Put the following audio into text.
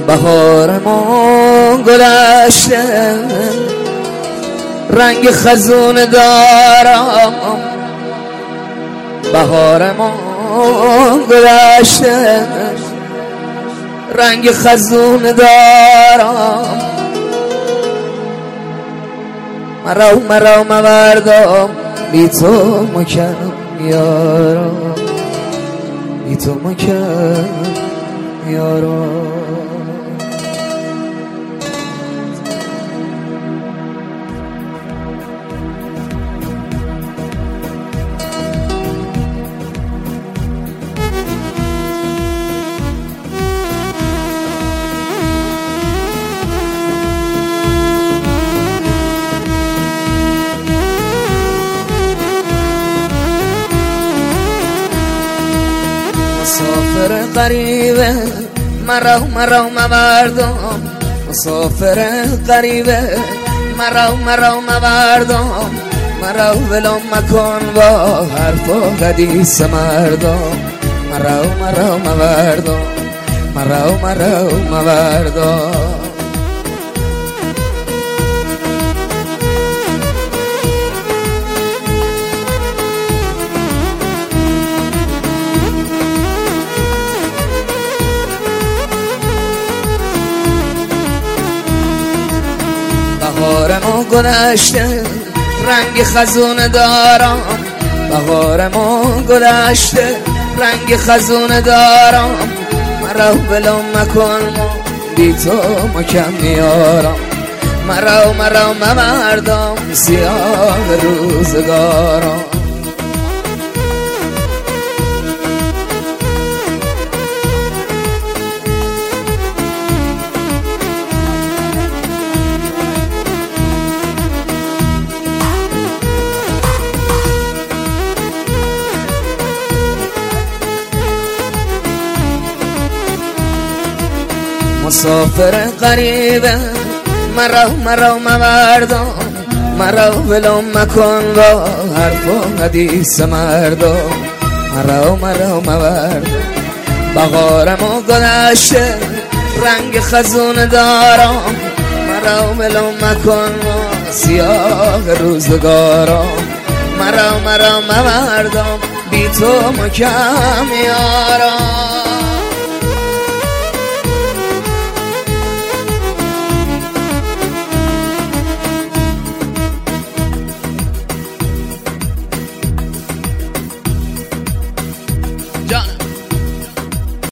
بهار ما گذشته، رنگ خزون دارم. بهار ما گذشته، رنگ خزون دارم. مرو مردم بی تو مکنم یارم، بی تو مکنم یارم. مسافر غریبه مرو مردم، مسافر غریبه مرو مردم. مرو ولم مکن با حرف و حدیث مردم. مرو مردم، مرو مردم. بهار ما گذشته، رنگ خزون دارم. بهار ما گذشته، رنگ خزون دارم. مرو ولم مکن بی تو مکم میارم. مرو مردم سیاه روزگارم. مسافر غریبه مرو مردم. مرو ولم مکن با حرف و حدیث مردم. مرو مردم. بهار ما گذشته، رنگ خزون دارم. مرو ولم مکن با سیاه روزگارم. مرو مردم بی تو مکم یارم.